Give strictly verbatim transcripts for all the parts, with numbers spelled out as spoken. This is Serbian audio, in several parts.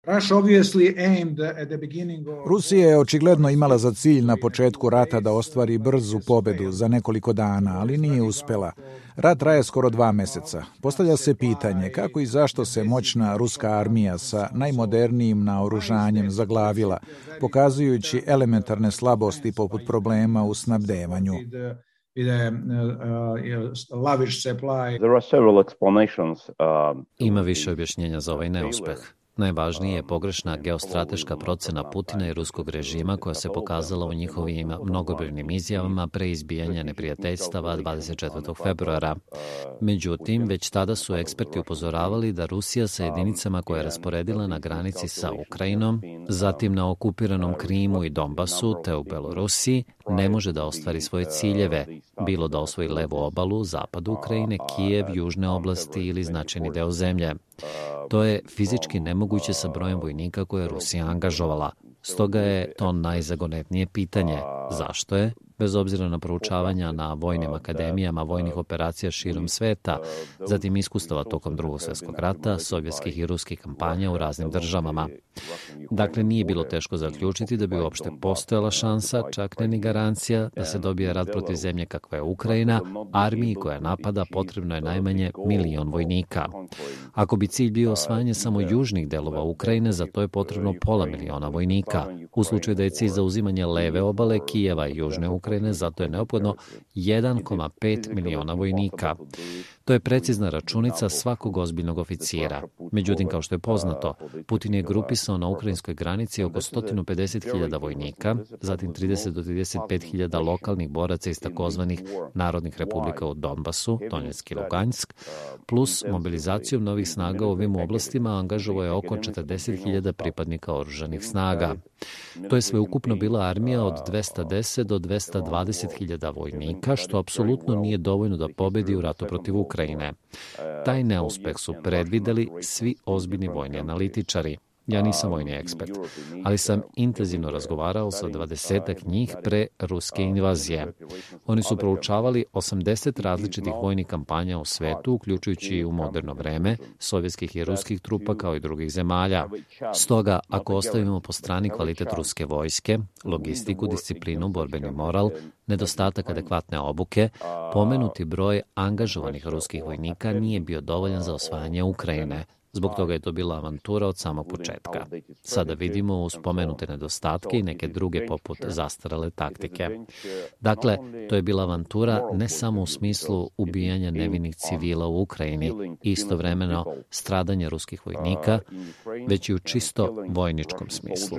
Rusija je očigledno imala za cilj na početku rata da ostvari brzu pobedu za nekoliko dana, ali nije uspela. Rat traje skoro dva meseca. Postavlja se pitanje kako i zašto se moćna ruska armija sa najmodernijim naoružanjem zaglavila, pokazujući elementarne slabosti poput problema u snabdevanju. Ima više objašnjenja za ovaj neuspeh. Najvažnije je pogrešna geostrateška procena Putina i ruskog režima koja se pokazala u njihovim mnogobrojnim izjavama pre izbijanja neprijateljstava dvadeset četvrtog februara. Međutim, već tada su eksperti upozoravali da Rusija sa jedinicama koje je rasporedila na granici sa Ukrajinom, zatim na okupiranom Krimu i Donbasu te u Belorusiji, ne može da ostvari svoje ciljeve, bilo da osvoji levu obalu, zapadu Ukrajine, Kijev, južne oblasti ili značajni deo zemlje. To je fizički nemoguće sa brojem vojnika koje je Rusija angažovala. Stoga je to najzagonetnije pitanje. Zašto je? Bez obzira na proučavanja na vojnim akademijama vojnih operacija širom sveta, zatim iskustava tokom Drugog svjetskog rata, sovjetskih i ruskih kampanja u raznim državama. Dakle, nije bilo teško zaključiti da bi uopšte postojala šansa, čak ne ni garancija, da se dobije rat protiv zemlje kakva je Ukrajina, armiji koja napada potrebno je najmanje milion vojnika. Ako bi cilj bio osvajanje samo južnih delova Ukrajine, za to je potrebno pola miliona vojnika. U slučaju da je cilj zauzimanje leve obale Kijeva i južne Ukrajine, zato je neophodno jedan zarez pet miliona vojnika. To je precizna računica svakog ozbiljnog oficira. Međutim, kao što je poznato, Putin je grupisao na ukrajinskoj granici oko sto pedeset hiljada vojnika, zatim trideset do trideset pet hiljada lokalnih boraca iz takozvanih narodnih republika u Donbasu, Donjeck i Lugansk, plus mobilizacijom novih snaga u ovim oblastima angažovao je oko četrdeset hiljada pripadnika oružanih snaga. To je sveukupno bila armija od dvesta deset do dvesta dvadeset hiljada vojnika, što apsolutno nije dovoljno da pobedi u ratu protiv Ukrajine. Taj neuspeh su predvideli svi ozbiljni vojni analitičari. Ja nisam vojni ekspert, ali sam intenzivno razgovarao sa dvadesetak njih pre ruske invazije. Oni su proučavali osamdeset različitih vojnih kampanja u svetu, uključujući i u moderno vreme, sovjetskih i ruskih trupa kao i drugih zemalja. Stoga, ako ostavimo po strani kvalitet ruske vojske, logistiku, disciplinu, borbeni moral, nedostatak adekvatne obuke, pomenuti broj angažovanih ruskih vojnika nije bio dovoljan za osvajanje Ukrajine. Zbog toga je to bila avantura od samog početka. Sada vidimo uz spomenute nedostatke i neke druge poput zastarale taktike. Dakle, to je bila avantura ne samo u smislu ubijanja nevinih civila u Ukrajini i istovremeno stradanja ruskih vojnika, već i u čisto vojničkom smislu.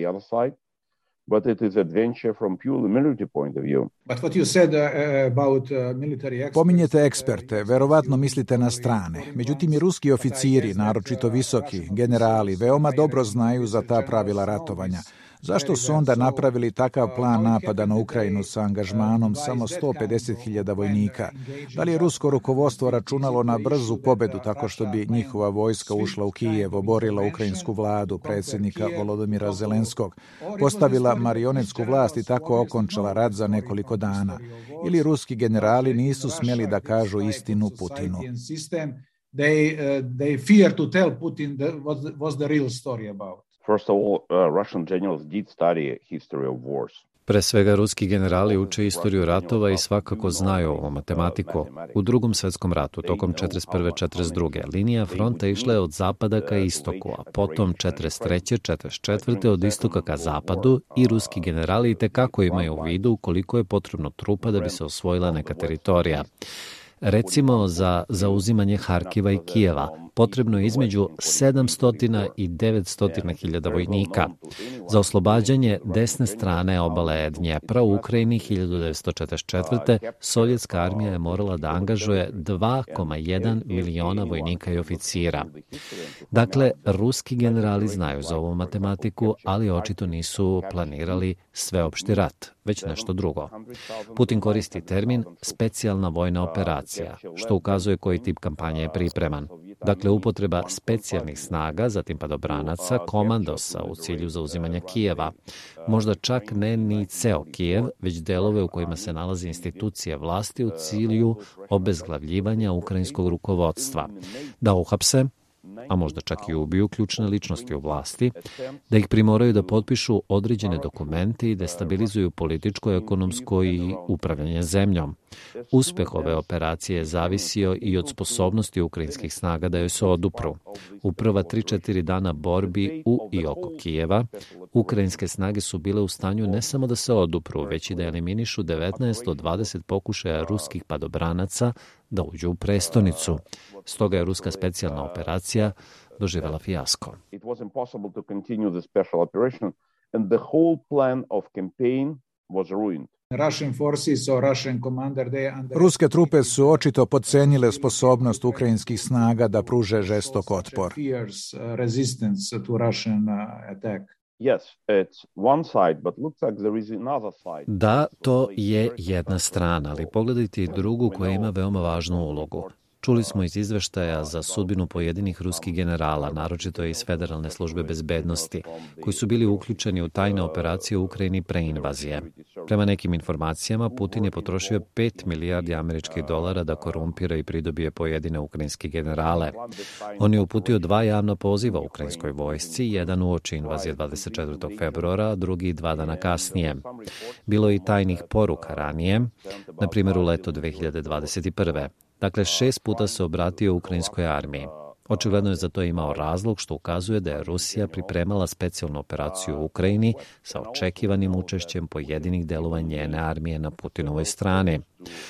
But it is adventure from purely military point of view. But what you said about military experts... Pominjete eksperte, verovatno mislite na strane. Međutim, i ruski oficiri, naročito visoki, generali, veoma dobro znaju za ta pravila ratovanja. Zašto su onda napravili takav plan napada na Ukrajinu sa angažmanom samo sto pedeset hiljada vojnika? Da li je rusko rukovodstvo računalo na brzu pobedu tako što bi njihova vojska ušla u Kijev, oborila ukrajinsku vladu, predsjednika Volodymyra Zelenskog, postavila marionetsku vlast i tako okončala rat za nekoliko dana? Ili ruski generali nisu smjeli da kažu istinu Putinu? They, uh, they fear to tell Putin the, what was the real story about. First of all, uh, Russian generals did study history of wars. Pre svega, ruski generali uče istoriju ratova i svakako znaju ovu matematiku. U Drugom svjetskom ratu, tokom četrdeset prve četrdeset druge linija fronta išla je od zapada ka istoku, a potom četrdeset treće četrdeset četvrte od istoka ka zapadu i ruski generali itekako imaju u vidu koliko je potrebno trupa da bi se osvojila neka teritorija. Recimo, za zauzimanje Harkiva i Kijeva potrebno je između sedamsto i devetsto hiljada vojnika. Za oslobađanje desne strane obale Dnjepra u Ukrajini hiljadu devetsto četrdeset četvrte. sovjetska armija je morala da angažuje dva zarez jedan miliona vojnika i oficira. Dakle, ruski generali znaju za ovu matematiku, ali očito nisu planirali sveopšti rat, već nešto drugo. Putin koristi termin specijalna vojna operacija, što ukazuje koji tip kampanje je pripreman. Dakle, upotreba specijalnih snaga, zatim padobranaca, komandosa u cilju zauzimanja Kijeva. Možda čak ne ni ceo Kijev, već delove u kojima se nalaze institucije vlasti u cilju obezglavljivanja ukrajinskog rukovodstva. Da uhapse, a možda čak i ubiju ključne ličnosti u vlasti, da ih primoraju da potpišu određene dokumente i destabilizuju političko, ekonomsko i upravljanje zemljom. Uspeh ove operacije je zavisio i od sposobnosti ukrajinskih snaga da joj se odupru. U prva tri četiri dana borbi u i oko Kijeva, ukrajinske snage su bile u stanju ne samo da se odupru, već i da eliminišu devetnaest od dvadeset pokušaja ruskih padobranaca da uđu u prestonicu. Stoga je ruska specijalna operacija doživela fijasko. It was impossible to continue the special operation and the whole plan of campaign was ruined. Russian forces or Russian commander, they under... Ruske trupe su očito podcenile sposobnost ukrajinskih snaga da pruže žestok otpor. Resistance to Russian attack. Yes, it's one side, but looks like there is another side. Da, to je jedna strana, ali pogledajte i drugu koja ima veoma važnu ulogu. Čuli smo iz izveštaja za sudbinu pojedinih ruskih generala, naročito iz Federalne službe bezbednosti, koji su bili uključeni u tajne operacije u Ukrajini pre invazije. Prema nekim informacijama, Putin je potrošio pet milijardi američkih dolara da korumpira i pridobije pojedine ukrajinske generale. On je uputio dva javna poziva ukrajinskoj vojsci, jedan uoči invazije dvadeset četvrtog februara, a drugi dva dana kasnije. Bilo je i tajnih poruka ranije, na primjer u leto dve hiljade dvadeset prve. Dakle, šest puta se obratio ukrajinskoj armiji. Očigledno je za to imao razlog što ukazuje da je Rusija pripremala specijalnu operaciju u Ukrajini sa očekivanim učešćem pojedinih delova njene armije na Putinovoj strani.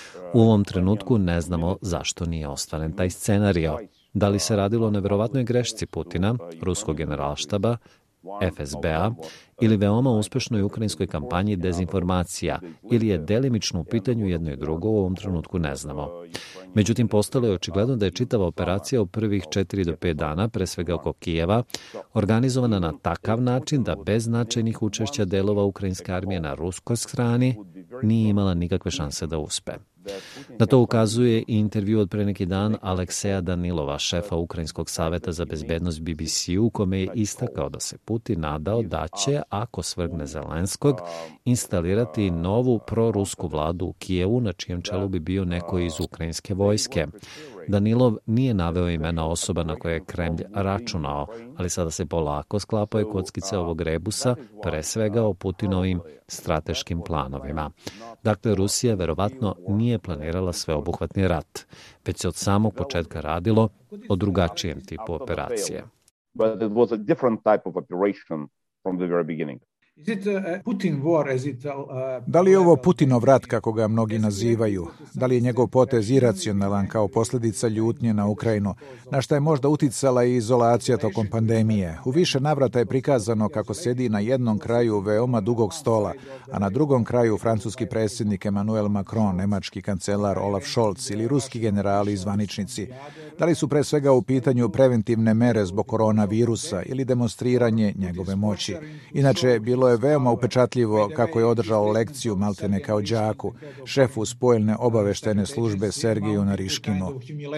U ovom trenutku ne znamo zašto nije ostvaren taj scenario. Da li se radilo o neverovatnoj grešci Putina, ruskog generalštaba, F S B-a ili veoma uspešnoj ukrajinskoj kampanji dezinformacija ili je delimično u pitanju jedno i drugo, u ovom trenutku ne znamo. Međutim, postalo je očigledno da je čitava operacija u prvih četiri do pet dana, pre svega oko Kijeva, organizovana na takav način da bez značajnih učešća delova ukrajinske armije na ruskoj strani nije imala nikakve šanse da uspe. Na to ukazuje i intervju od pre neki dan Alekseja Danilova, šefa Ukrajinskog saveta za bezbednost B B C-u, u kome je istakao da se Putin nadao da će, ako svrgne Zelenskog, instalirati novu prorusku vladu u Kijevu, na čijem čelu bi bio neko iz ukrajinske vojske. Danilov nije naveo imena osoba na koje je Kremlj računao, ali sada se polako sklapaju kockice ovog rebusa, pre svega o Putinovim strateškim planovima. Dakle, Rusija verovatno nije planirala sveobuhvatni rat, već se od samog početka radilo o drugačijem tipu operacije. But it was a different type of operation from the very beginning. Is it a Putin war, is it, uh, Da li je ovo Putinov rat, kako ga mnogi nazivaju? Da li je njegov potez iracionalan kao posljedica ljutnje na Ukrajinu, na šta je možda uticala i izolacija tokom pandemije? U više navrata je prikazano kako sedi na jednom kraju veoma dugog stola, a na drugom kraju francuski predsjednik Emmanuel Macron, nemački kancelar Olaf Scholz ili ruski generali i zvaničnici. Da li su pre svega u pitanju preventivne mere zbog koronavirusa ili demonstriranje njegove moći? Inače, bilo je veoma upečatljivo kako je održao lekciju maltene kao đaku, šefu spoljne obaveštajne službe Sergeju Nariškinu.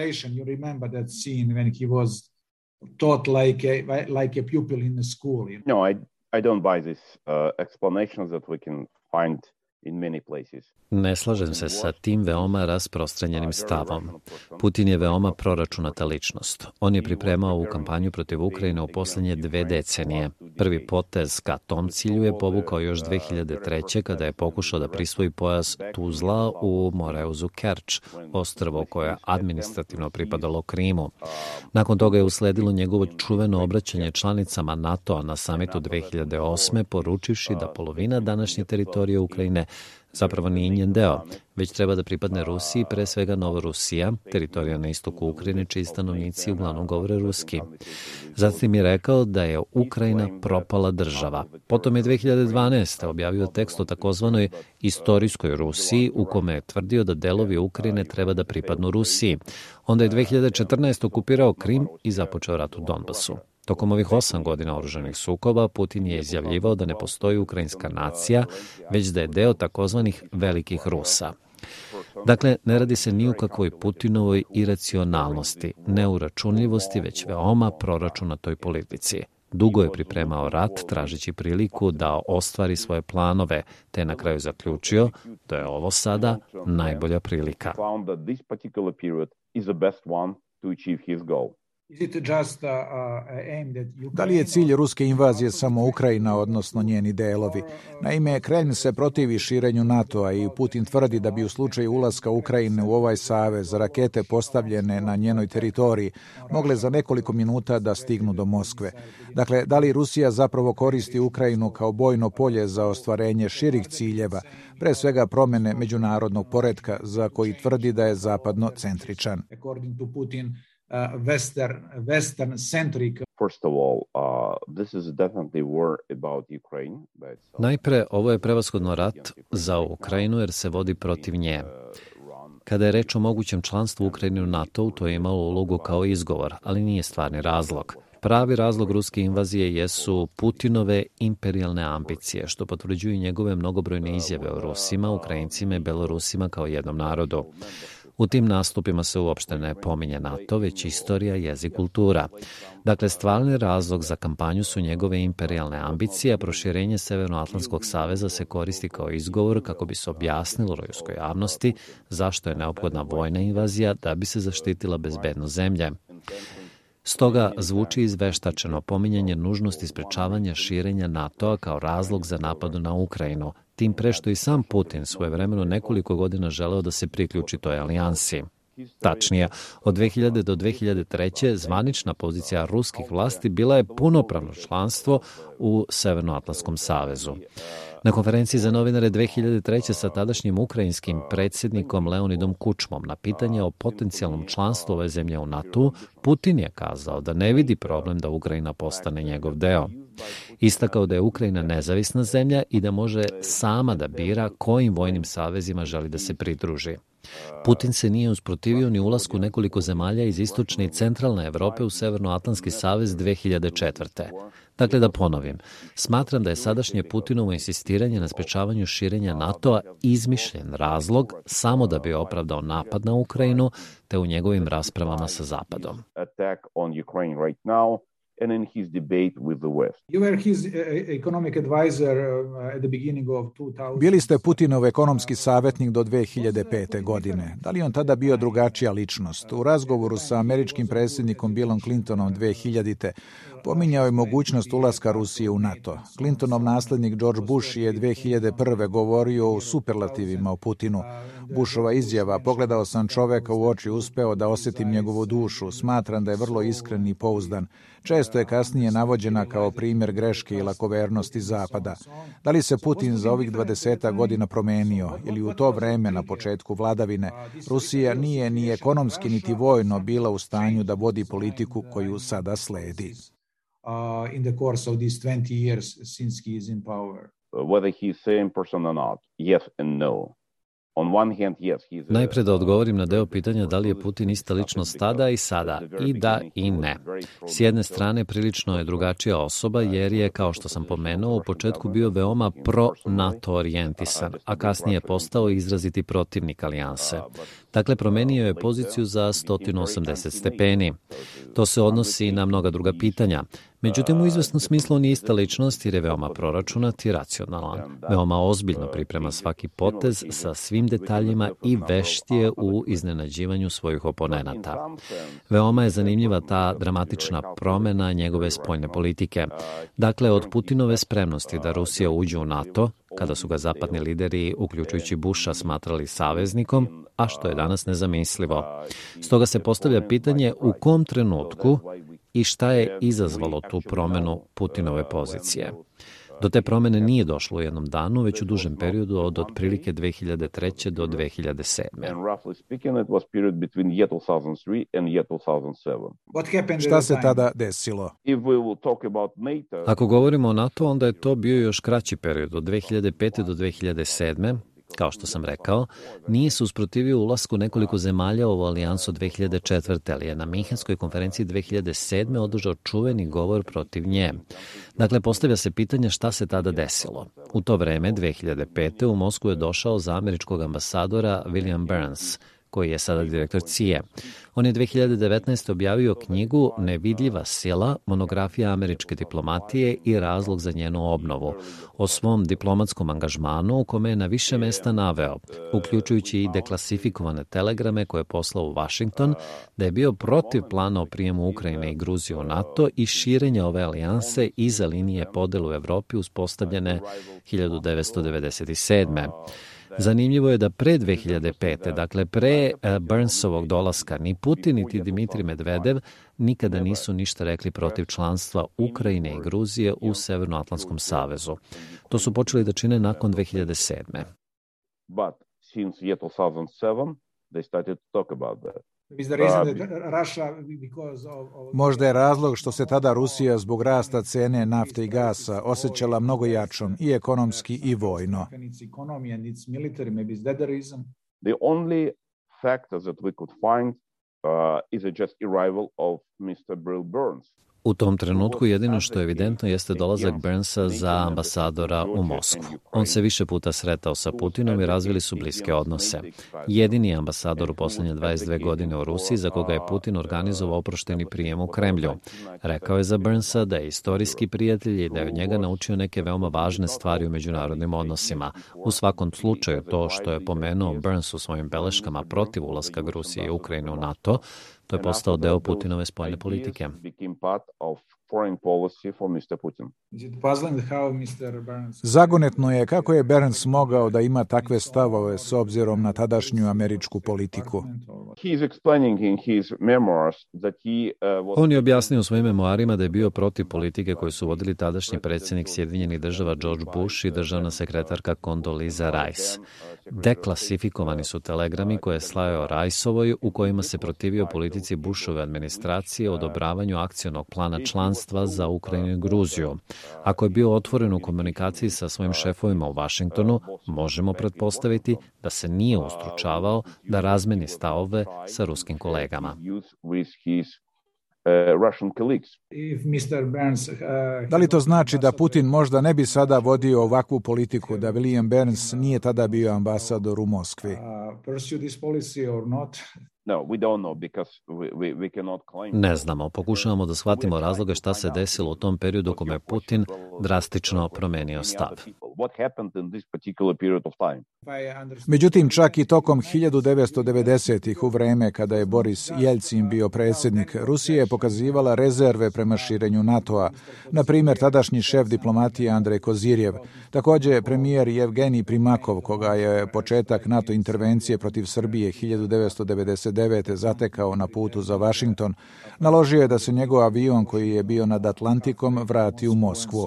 No, I, I don't buy these uh, explanations that we can find in many places. Ne slažem se sa tim veoma rasprostranjenim stavom. Putin je veoma proračunata ličnost. On je pripremao ovu kampanju protiv Ukrajine u posljednje dve decenije. Prvi potez ka tom cilju je povukao još dve hiljade treće kada je pokušao da prisvoji pojas Tuzla u Moreuzu Kerč, ostrvo koje je administrativno pripadalo Krimu. Nakon toga je usledilo njegovo čuveno obraćanje članicama NATO-a na samitu dve hiljade osme, poručivši da polovina današnje teritorije Ukrajine zapravo nije njen deo, već treba da pripadne Rusiji, pre svega Novorusija, teritorija na istoku Ukrajine, čiji stanovnici uglavnom govore ruski. Zatim je rekao da je Ukrajina propala država. Potom je dve hiljade dvanaeste. objavio tekst o takozvanoj istorijskoj Rusiji, u kome je tvrdio da delovi Ukrajine treba da pripadnu Rusiji. Onda je dve hiljade četrnaeste. okupirao Krim i započeo rat u Donbasu. Tokom ovih osam godina oružanih sukoba, Putin je izjavljivao da ne postoji ukrajinska nacija, već da je deo takozvanih velikih Rusa. Dakle, ne radi se ni u kakvoj Putinovoj iracionalnosti, neuračunljivosti, već veoma proračunatoj politici. Dugo je pripremao rat, tražeći priliku da ostvari svoje planove, te na kraju zaključio da je ovo sada najbolja prilika. Da li je cilj ruske invazije samo Ukrajina, odnosno njeni delovi? Naime, Kremlj se protivi širenju NATO-a i Putin tvrdi da bi u slučaju ulaska Ukrajine u ovaj savez rakete postavljene na njenoj teritoriji mogle za nekoliko minuta da stignu do Moskve. Dakle, da li Rusija zapravo koristi Ukrajinu kao bojno polje za ostvarenje širih ciljeva, pre svega promene međunarodnog poretka za koji tvrdi da je zapadno centričan? Uh, Western, Western centric. First of all, uh, this is definitely war about Ukraine. Najpre, ovo je prevashodno rat za Ukrajinu jer se vodi protiv nje. Kada je reč o mogućem članstvu Ukrajine u NATO-u, to je imalo ulogu kao izgovor, ali nije stvarni razlog. Pravi razlog ruske invazije jesu Putinove imperijalne ambicije, što potvrđuju njegove mnogobrojne izjave o Rusima, Ukrajincima i Belorusima kao jednom narodu. U tim nastupima se uopšte ne pominje NATO, već istorija, jezik, kultura. Dakle, stvarni razlog za kampanju su njegove imperijalne ambicije, a proširenje Severnoatlantskog saveza se koristi kao izgovor kako bi se objasnilo ruskoj javnosti zašto je neophodna vojna invazija da bi se zaštitila bezbednost zemlje. Stoga zvuči izveštačeno pominjanje nužnosti sprečavanja širenja NATO-a kao razlog za napad na Ukrajinu, tim pre što i sam Putin svojevremeno nekoliko godina želeo da se priključi toj alijansi. Tačnije, od dve hiljade do dve hiljade treće zvanična pozicija ruskih vlasti bila je punopravno članstvo u Severnoatlantskom savezu. Na konferenciji za novinare dve hiljade treće sa tadašnjim ukrajinskim predsjednikom Leonidom Kučmom na pitanje o potencijalnom članstvu ove zemlje u NATO, Putin je kazao da ne vidi problem da Ukrajina postane njegov deo. Istakao da je Ukrajina nezavisna zemlja i da može sama da bira kojim vojnim savezima želi da se pridruži. Putin se nije usprotivio ni ulasku nekoliko zemalja iz istočne i centralne Evrope u Severnoatlantski savez dve hiljade četvrte. Dakle, da ponovim, smatram da je sadašnje Putinovo insistiranje na sprečavanju širenja NATO-a izmišljen razlog samo da bi opravdao napad na Ukrajinu te u njegovim raspravama sa Zapadom. And in his debate with the West. You were his economic advisor at the beginning of two thousand. Bili ste Putinov ekonomski savjetnik do dve hiljade pete. godine. Da li on tada bio drugačija ličnost? U razgovoru sa američkim predsjednikom Billom Clintonom dve hiljadite. pominjao je mogućnost ulaska Rusije u NATO. Clintonov naslednik George Bush je dve hiljade prve. govorio o superlativima o Putinu. Bushova izjava, pogledao sam čoveka u oči, uspeo da osjetim njegovu dušu, smatram da je vrlo iskren i pouzdan. Često je kasnije navođena kao primjer greške i lakovernosti Zapada. Da li se Putin za ovih dvadeset godina promenio ili u to vreme na početku vladavine Rusija nije ni ekonomski niti vojno bila u stanju da vodi politiku koju sada sledi? Uh, in the course of these twenty years since he is in power. Whether he is same person or not, yes and no. On one hand, yes, he is a... Najpre da odgovorim na deo pitanja da li je Putin ista ličnost tada i sada. I da i ne. S jedne strane, prilično je drugačija osoba jer je, kao što sam pomenuo, u početku bio veoma pro-NATO orijentisan, a kasnije je postao izraziti protivnik alijanse. Dakle, promenio je poziciju za sto osamdeset stepeni. To se odnosi na mnoga druga pitanja. Međutim, u izvesnom smislu on je ista ličnost jer je veoma proračunat i racionalan. Veoma ozbiljno priprema svaki potez sa svim detaljima i vešt je u iznenađivanju svojih oponenata. Veoma je zanimljiva ta dramatična promena njegove spoljne politike. Dakle, od Putinove spremnosti da Rusija uđe u NATO, kada su ga zapadni lideri, uključujući Busha, smatrali saveznikom, a što je danas nezamislivo. Stoga se postavlja pitanje u kom trenutku i šta je izazvalo tu promenu Putinove pozicije. Do te promene nije došlo u jednom danu, već u dužem periodu od otprilike dve hiljade treće. do dve hiljade sedme. Šta se tada desilo? Ako govorimo o NATO, onda je to bio još kraći period, od dve hiljade pete. do dve hiljade sedme. Kao što sam rekao, nije se usprotivio ulasku nekoliko zemalja u alijansu dve hiljade četvrte. ali je na Minhenskoj konferenciji dve hiljade sedme. održao čuveni govor protiv nje. Dakle, postavlja se pitanje šta se tada desilo. U to vreme, dve hiljade pete. u Moskvu je došao za američkog ambasadora William Burns, koji je sada direktor C I A. On je dve hiljade devetnaeste. objavio knjigu Nevidljiva sila, monografija američke diplomatije i razlog za njenu obnovu, o svom diplomatskom angažmanu u kome je na više mesta naveo, uključujući i deklasifikovane telegrame koje je poslao u Washington, da je bio protiv plana o prijemu Ukrajine i Gruzije u NATO i širenja ove alijanse iza linije podele u Evropi uspostavljene hiljadu devetsto devedeset sedme. Zanimljivo je da pre dve hiljade pete. dakle pre Burnsovog dolaska, ni Putin niti Dimitrij Medvedev nikada nisu ništa rekli protiv članstva Ukrajine i Gruzije u Severnoatlantskom savezu. To su počeli da čine nakon dve hiljade sedme. But since year two thousand seven, they started to talk about that. Možda je razlog što se tada Rusija zbog rasta cene nafte i gasa osjećala mnogo jačom i ekonomski i vojno. The only factor that we could find uh, is a just arrival of mister Bill Burns. U tom trenutku jedino što je evidentno jeste dolazak Burnsa za ambasadora u Moskvu. On se više puta sretao sa Putinom i razvili su bliske odnose. Jedini je ambasador u poslednje dvadeset dve godine u Rusiji za koga je Putin organizovao oprošteni prijem u Kremlju. Rekao je za Burnsa da je istorijski prijatelj i da je od njega naučio neke veoma važne stvari u međunarodnim odnosima. U svakom slučaju to što je pomenuo Burns u svojim beleškama protiv ulaska Rusije i Ukrajine u NATO, to je postao deo Putinove spoljne politike. Zagonetno je kako je Burns mogao da ima takve stavove s obzirom na tadašnju američku politiku. On je objasnio u svojim memoarima da je bio protiv politike koju su vodili tadašnji predsjednik Sjedinjenih država George Bush i državna sekretarka Condoleezza Rice. Deklasifikovani su telegrami koje je slao Riceovoj u kojima se protivio politici Bushove administracije o odobravanju akcionog plana članstva za Ukrajinu i Gruziju. Ako je bio otvoren u komunikaciji sa svojim šefovima u Washingtonu, možemo pretpostaviti da se nije ustručavao da razmeni stavove sa ruskim kolegama. Da li to znači da Putin možda ne bi sada vodio ovakvu politiku, da William Burns nije tada bio ambasador u Moskvi? Ne znamo, pokušavamo da shvatimo razloge šta se desilo u tom periodu kome je Putin drastično promenio stav. Međutim, čak i tokom hiljadu devetsto devedesetih. u vreme kada je Boris Jeljcin bio predsjednik, Rusija je pokazivala rezerve prema širenju NATO-a. Na primjer, tadašnji šef diplomatije Andrej Kozirjev, također premijer Jevgenij Primakov, koga je početak NATO intervencije protiv Srbije hiljadu devetsto devedeset devete. zatekao na putu za Washington, naložio je da se njegov avion koji je bio nad Atlantikom vrati u Moskvu.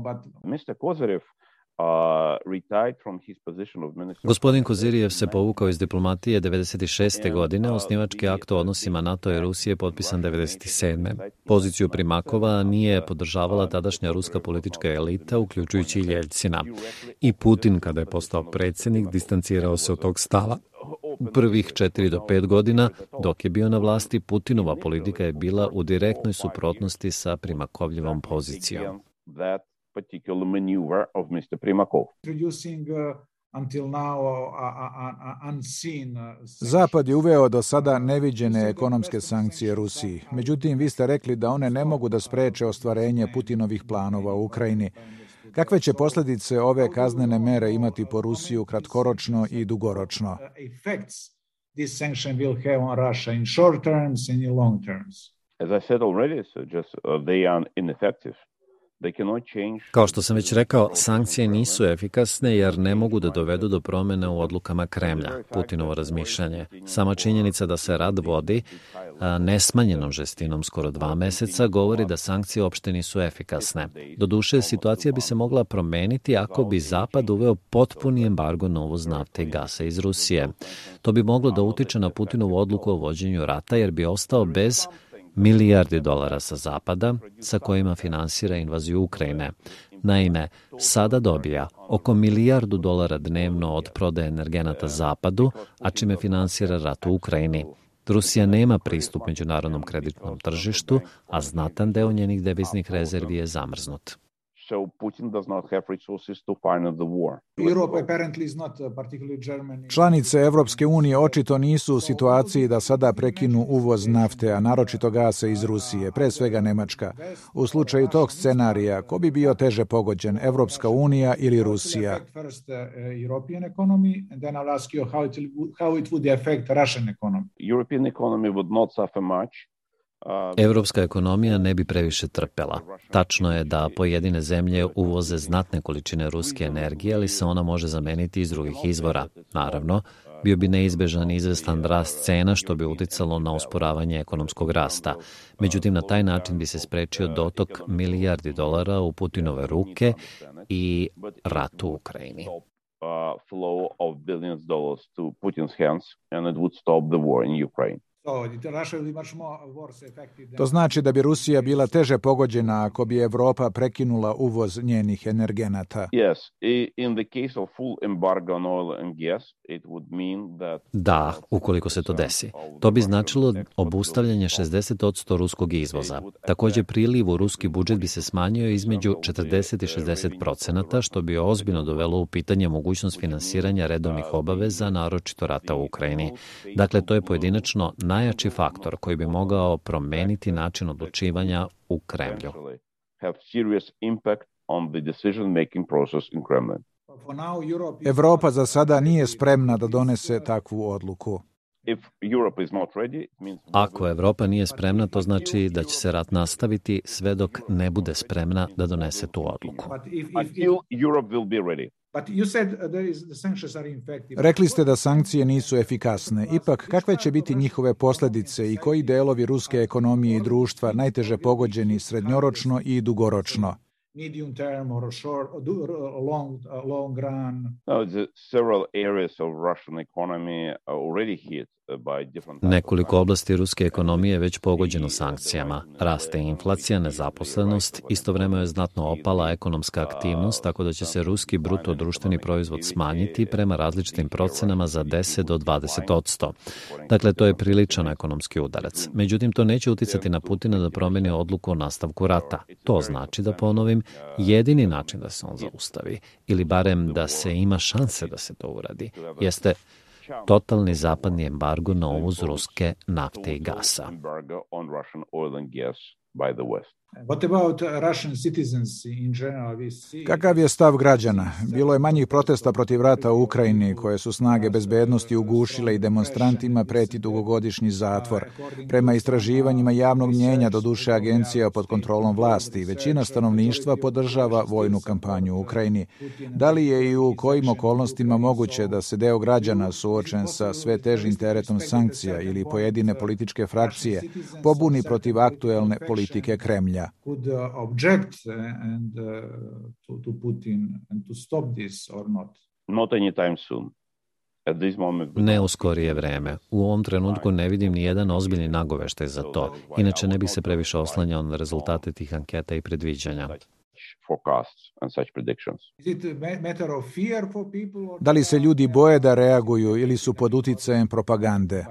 Gospodin Kozirijev se povukao iz diplomatije devedeset šeste. godine, osnivački akt o odnosima NATO i Rusije potpisan devedeset sedme. Poziciju Primakova nije podržavala tadašnja ruska politička elita, uključujući i Jeljcina. I Putin, kada je postao predsjednik, distancirao se od tog stava. U prvih četiri do pet godina, dok je bio na vlasti, Putinova politika je bila u direktnoj suprotnosti sa Primakovljevom pozicijom. Particular maneuver of mister Primakov. Zapad je uveo do sada neviđene ekonomske sankcije Rusiji. Međutim, vi ste rekli da one ne mogu da spreče ostvarenje Putinovih planova u Ukrajini. Kakve će posljedice ove kaznene mere imati po Rusiju kratkoročno i dugoročno? This sanction will have on Russia in short terms and in long terms. As I said already, so just uh, they are ineffective. Kao što sam već rekao, sankcije nisu efikasne jer ne mogu da dovedu do promjene u odlukama Kremlja, Putinovo razmišljanje. Sama činjenica da se rat vodi nesmanjenom žestinom skoro dva meseca govori da sankcije uopšte nisu efikasne. Doduše, situacija bi se mogla promeniti ako bi Zapad uveo potpuni embargo na uvoz nafte i gasa iz Rusije. To bi moglo da utiče na Putinovu odluku o vođenju rata jer bi ostao bez milijardi dolara sa Zapada, sa kojima finansira invaziju Ukrajine. Naime, sada dobija oko milijardu dolara dnevno od prodaje energenata Zapadu, a čime finansira rat u Ukrajini. Rusija nema pristup međunarodnom kreditnom tržištu, a znatan deo njenih deviznih rezervi je zamrznut. So Putin does not have resources to finance the war. Europe apparently is not particularly Germany. Članice Evropske unije očito nisu u situaciji da sada prekinu uvoz nafte, a naročito gasa iz Rusije, pre svega Nemačka. U slučaju tog scenarija, ko bi bio teže pogođen, Evropska unija ili Rusija? First European economy, and then I'll ask you how it how it would affect Russian economy. European economy would not suffer much. Evropska ekonomija ne bi previše trpela. Tačno je da pojedine zemlje uvoze znatne količine ruske energije, ali se ona može zameniti iz drugih izvora. Naravno, bio bi neizbežan izvestan rast cena, što bi uticalo na usporavanje ekonomskog rasta. Međutim, na taj način bi se sprečio dotok milijardi dolara u Putinove ruke i rat u Ukrajini. Flow of billions dollars to Putin's hands, and it would stop the war in Ukraine. To znači da bi Rusija bila teže pogođena ako bi Evropa prekinula uvoz njenih energenata. Yes, in the case of full embargo on oil and gas, it would mean that Da, ukoliko se to desi. To bi značilo obustavljanje šezdeset posto ruskog izvoza. Također priliv u ruski budžet bi se smanjio između četrdeset i šezdeset procenata, što bi ozbiljno dovelo u pitanje mogućnost finansiranja redovnih obaveza, naročito rata u Ukrajini. Dakle, to je pojedinačno najjači faktor koji bi mogao promeniti način odlučivanja u Kremlju. Evropa za sada nije spremna da donese takvu odluku. Ako Evropa nije spremna, to znači da će se rat nastaviti sve dok ne bude spremna da donese tu odluku. Rekli ste da sankcije nisu efikasne. Ipak, kakve će biti njihove posljedice i koji delovi ruske ekonomije i društva najteže pogođeni srednjoročno i dugoročno? Medium term or short, long, long run? No, the several areas of Russian economy are already hit by different. Nekoliko oblasti ruske ekonomije je već pogođeno sankcijama. Raste inflacija, nezaposlenost, istovremeno je znatno opala ekonomska aktivnost, tako da će se ruski bruto društveni proizvod smanjiti prema različitim procenama za deset do dvadeset posto. Dakle, to je priličan ekonomski udarac. Međutim, to neće uticati na Putina da promeni odluku o nastavku rata. To znači, da ponovim, jedini način da se on zaustavi, ili barem da se ima šanse da se to uradi, jeste totalni zapadni embargo na uvoz ruske nafte i gasa. What about Russian citizens in general? We see... Kakav je stav građana? Bilo je manjih protesta protiv rata u Ukrajini, koje su snage bezbednosti ugušile i demonstrantima preti dugogodišnji zatvor. Prema istraživanjima javnog mnjenja, doduše agencija pod kontrolom vlasti, većina stanovništva podržava vojnu kampanju u Ukrajini. Da li je i u kojim okolnostima moguće da se deo građana suočen sa sve težim teretom sankcija ili pojedine političke frakcije pobuni protiv aktuelne politike Kremlja? Could uh, object and uh, to, to Putin and to stop this or not? Not anytime soon. At this moment. Ne u skorije vreme. U ovom trenutku ne vidim ni jedan ozbiljni nagoveštaj za to. Inače ne bih se previše oslanjao na rezultate tih anketa i predviđanja. Da li se ljudi boje da reaguju ili su pod uticajem propagande?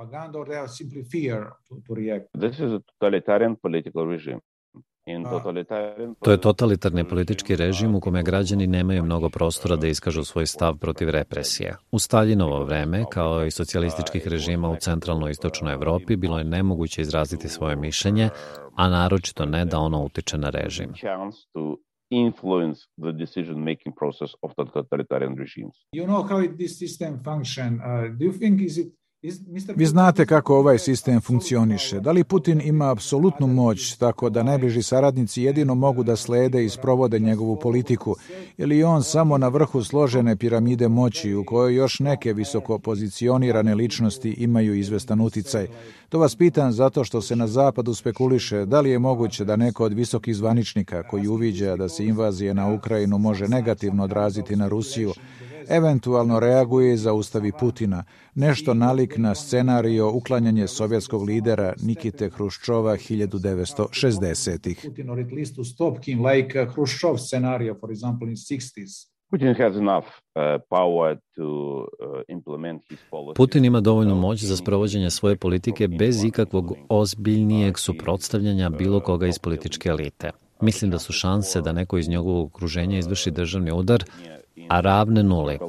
This is a totalitarian political regime. To je totalitarni politički režim u kome građani nemaju mnogo prostora da iskažu svoj stav protiv represije. U Staljinovo vreme, kao i socijalističkih režima u centralnoj i istočnoj Evropi, bilo je nemoguće izraziti svoje mišljenje, a naročito ne da ono utiče na režim. Influence the decision-making process of the totalitarian regimes. You know how this system function. Uh, do you think is it Vi znate kako ovaj sistem funkcioniše. Da li Putin ima apsolutnu moć, tako da najbliži saradnici jedino mogu da slede i sprovode njegovu politiku, ili on samo na vrhu složene piramide moći u kojoj još neke visoko pozicionirane ličnosti imaju izvestan uticaj? To vas pitam zato što se na zapadu spekuliše da li je moguće da neko od visokih zvaničnika koji uviđa da se invazija na Ukrajinu može negativno odraziti na Rusiju, eventualno reaguje i zaustavi Putina, nešto nalik na scenario uklanjanje sovjetskog lidera Nikite Hruščova hiljadu devetsto šezdesetih. Putin ima dovoljnu moć za sprovođenje svoje politike bez ikakvog ozbiljnijeg suprotstavljanja bilo koga iz političke elite. Mislim da su šanse da neko iz njegovog okruženja izvrši državni udar, a ravne nuli.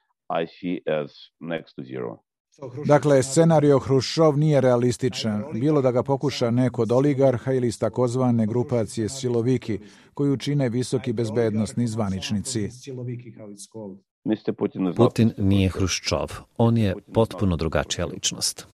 Dakle, scenario Hruščov nije realističan, bilo da ga pokuša neko od oligarha ili iz takozvane grupacije siloviki, koju čine visoki bezbednosni zvaničnici. Putin nije Hruščov, on je potpuno drugačija ličnost.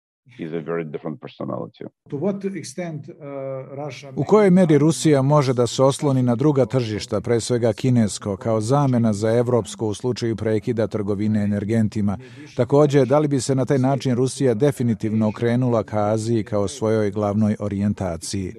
U kojoj meri Rusija može da se osloni na druga tržišta, pre svega kinesko, kao zamena za evropsko u slučaju prekida trgovine energentima? Također, da li bi se na taj način Rusija definitivno okrenula ka Aziji kao svojoj glavnoj orijentaciji?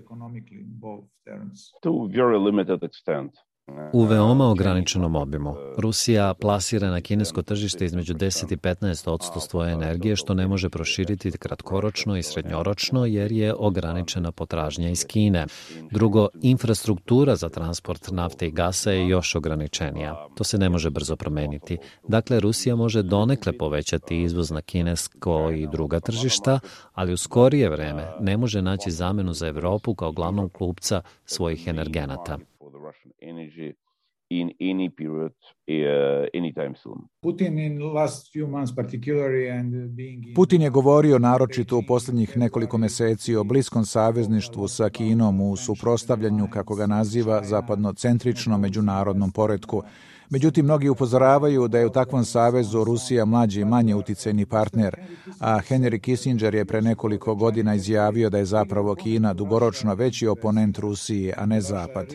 To very limited extent. U veoma ograničenom obimu. Rusija plasira na kinesko tržište između deset i petnaest posto svoje energije, što ne može proširiti kratkoročno i srednjoročno, jer je ograničena potražnja iz Kine. Drugo, infrastruktura za transport nafte i gasa je još ograničenija. To se ne može brzo promeniti. Dakle, Rusija može donekle povećati izvoz na kinesko i druga tržišta, ali u skorije vreme ne može naći zamenu za Evropu kao glavnog kupca svojih energenata. Energy in any period, uh, anytime soon. Putin in last few months particularly and being in... Putin je govorio naročito u posljednjih nekoliko meseci o bliskom savezništvu sa Kinom u suprotstavljanju, kako ga naziva, zapadnocentričnom međunarodnom poretku. Međutim, mnogi upozoravaju da je u takvom savezu Rusija mlađi i manje uticajni partner, a Henry Kissinger je pre nekoliko godina izjavio da je zapravo Kina dugoročno veći oponent Rusiji, a ne Zapad.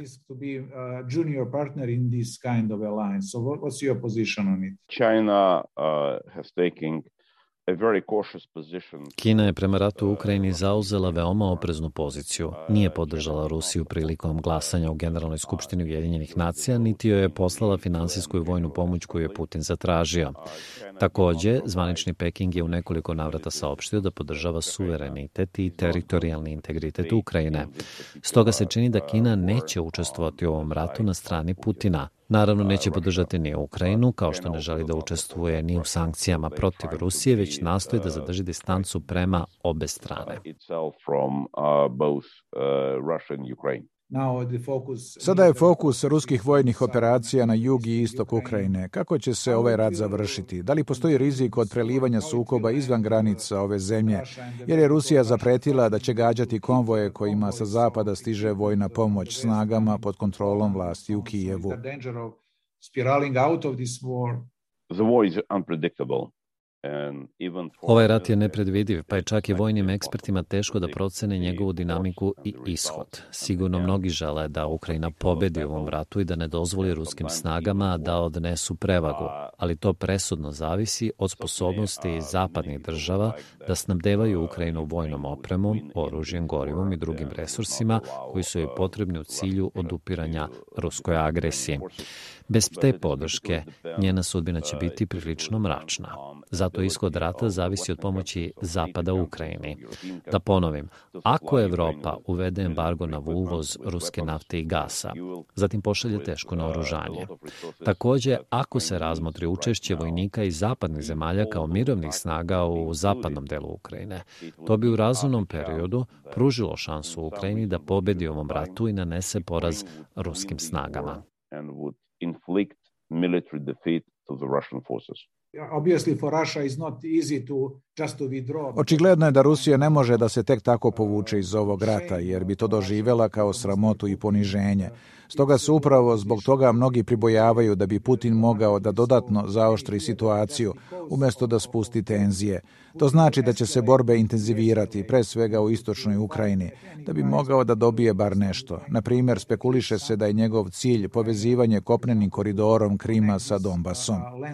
China uh, has taken Kina je prema ratu u Ukrajini zauzela veoma opreznu poziciju. Nije podržala Rusiju prilikom glasanja u Generalnoj skupštini Ujedinjenih nacija, niti joj je poslala finansijsku i vojnu pomoć koju je Putin zatražio. Takođe, zvanični Peking je u nekoliko navrata saopštio da podržava suverenitet i teritorijalni integritet Ukrajine. Stoga se čini da Kina neće učestvovati u ovom ratu na strani Putina. Naravno, neće podržati ni Ukrajinu, kao što ne želi da učestvuje ni u sankcijama protiv Rusije, već nastoji da zadrži distancu prema obe strane. Sada je fokus ruskih vojnih operacija na jug i istok Ukrajine. Kako će se ovaj rat završiti? Da li postoji rizik od prelivanja sukoba izvan granica ove zemlje? Jer je Rusija zapretila da će gađati konvoje kojima sa zapada stiže vojna pomoć snagama pod kontrolom vlasti u Kijevu. The war is unpredictable. Ovaj rat je nepredvidiv, pa je čak i vojnim ekspertima teško da procene njegovu dinamiku i ishod. Sigurno mnogi žele da Ukrajina pobedi u ovom ratu i da ne dozvoli ruskim snagama da odnesu prevagu, ali to presudno zavisi od sposobnosti zapadnih država da snabdevaju Ukrajinu vojnom opremom, oružjem, gorivom i drugim resursima koji su joj potrebni u cilju odupiranja ruskoj agresiji. Bez te podrške njena sudbina će biti prilično mračna. Zato ishod rata zavisi od pomoći Zapada u Ukrajini. Da ponovim, ako Evropa uvede embargo na uvoz ruske nafte i gasa, zatim pošalje teško naoružanje. Takođe, ako se razmotri učešće vojnika iz zapadnih zemalja kao mirovnih snaga u zapadnom delu Ukrajine, to bi u razumnom periodu pružilo šansu Ukrajini da pobedi u ovom ratu i nanese poraz ruskim snagama. Inflict military defeat to the Russian forces. Očigledno je da Rusija ne može da se tek tako povuče iz ovog rata, jer bi to doživjela kao sramotu i poniženje. Stoga se upravo zbog toga mnogi pribojavaju da bi Putin mogao da dodatno zaoštri situaciju, umjesto da spusti tenzije. To znači da će se borbe intenzivirati, pre svega u istočnoj Ukrajini, da bi mogao da dobije bar nešto. Na primjer, spekuliše se da je njegov cilj povezivanje kopnenim koridorom Krima sa Donbasom.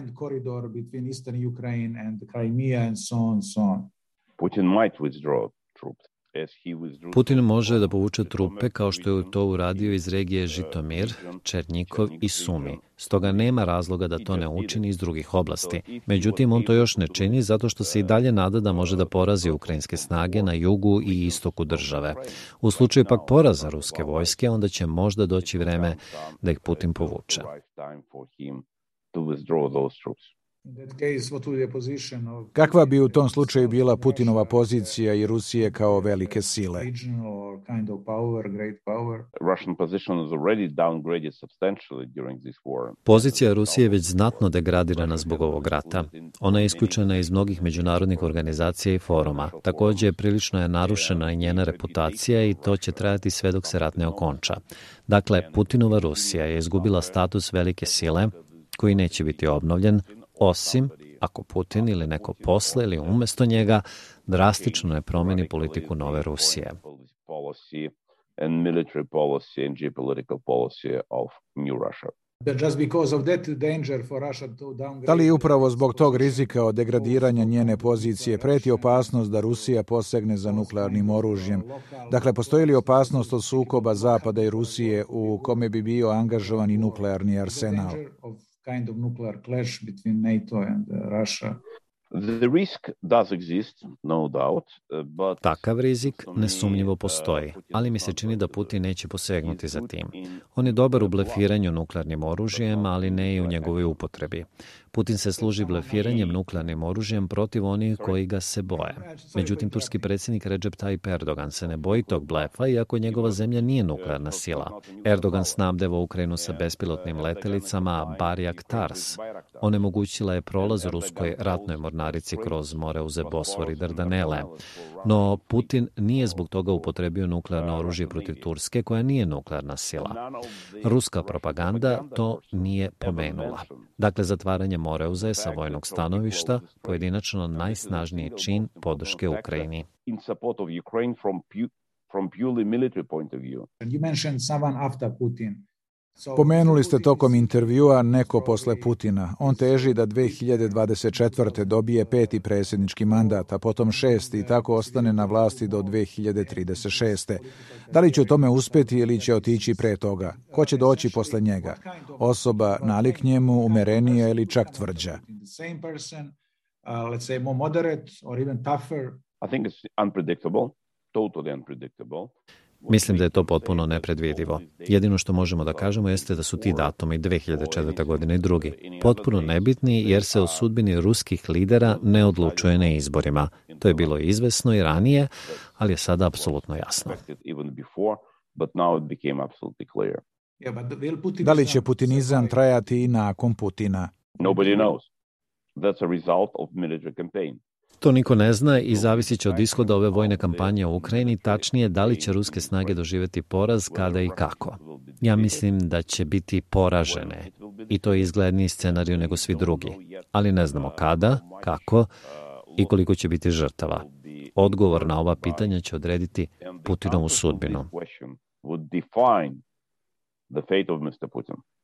Putin might withdraw troops. Putin može da povuče trupe kao što je to uradio iz regije Žitomir, Černjikov i Sumi. Stoga nema razloga da to ne učini iz drugih oblasti. Međutim, on to još ne čini zato što se i dalje nada da može da porazi ukrajinske snage na jugu i istoku države. U slučaju pak poraza ruske vojske, onda će možda doći vreme da ih Putin povuče. Kakva bi u tom slučaju bila Putinova pozicija i Rusije kao velike sile? Pozicija Rusije je već znatno degradirana zbog ovog rata. Ona je isključena iz mnogih međunarodnih organizacija i foruma. Također, prilično je narušena i njena reputacija i to će trajati sve dok se rat ne okonča. Dakle, Putinova Rusija je izgubila status velike sile koji neće biti obnovljen, osim ako Putin ili neko posle ili umjesto njega drastično ne promijeni politiku nove Rusije. Da li upravo zbog tog rizika od degradiranja njene pozicije preti opasnost da Rusija posegne za nuklearnim oružjem? Dakle, postoji li opasnost od sukoba Zapada i Rusije u kome bi bio angažovan i nuklearni arsenal? Kind of nuclear clash between NATO and uh, Russia. The risk does exist, no doubt, but takav rizik nesumnjivo postoji, ali mi se čini da Putin neće posegnuti za tim. On je dobar u blefiranju nuklearnim oružjem, ali ne i u njegovoj upotrebi. Putin se služi blefiranjem nuklearnim oružjem protiv onih koji ga se boje. Međutim, turski predsjednik Recep Tayyip Erdogan se ne boji tog blefa, iako njegova zemlja nije nuklearna sila. Erdogan snabdeva Ukrajinu sa bespilotnim letelicama Bayrak-Tars. Onemogućila je prolaz ruskoj ratnoj mornarici kroz more uze Bosfor i Dardanele. No, Putin nije zbog toga upotrebio nuklearno oružje protiv Turske, koja nije nuklearna sila. Ruska propaganda to nije pomenula. Dakle, zatvaranje Moreuza je sa vojnog stanovišta pojedinačno najsnažniji čin podrške Ukrajini. Pomenuli ste tokom intervjua neko posle Putina. On teži da dve hiljade dvadeset četvrte dobije peti predsjednički mandat, a potom šesti i tako ostane na vlasti do dve hiljade trideset šeste. Da li će u tome uspjeti ili će otići pre toga? Ko će doći posle njega? Osoba nalik njemu, umerenija ili čak tvrđa? I think it's unpredictable, totally unpredictable. Mislim da je to potpuno nepredvidivo. Jedino što možemo da kažemo jeste da su ti datumi dve hiljade četvrte. godine i drugi potpuno nebitni jer se o sudbini ruskih lidera ne odlučuje na izborima. To je bilo izvesno i ranije, ali je sada apsolutno jasno. Da li će putinizam trajati i nakon Putina? Nobody knows. That's a result of military campaign. To niko ne zna i zavisit će od ishoda ove vojne kampanje u Ukrajini, tačnije da li će ruske snage doživjeti poraz, kada i kako. Ja mislim da će biti poražene i to je izgledniji scenarij nego svi drugi, ali ne znamo kada, kako i koliko će biti žrtava. Odgovor na ova pitanja će odrediti Putinovu sudbinu. The fate of mister Putin.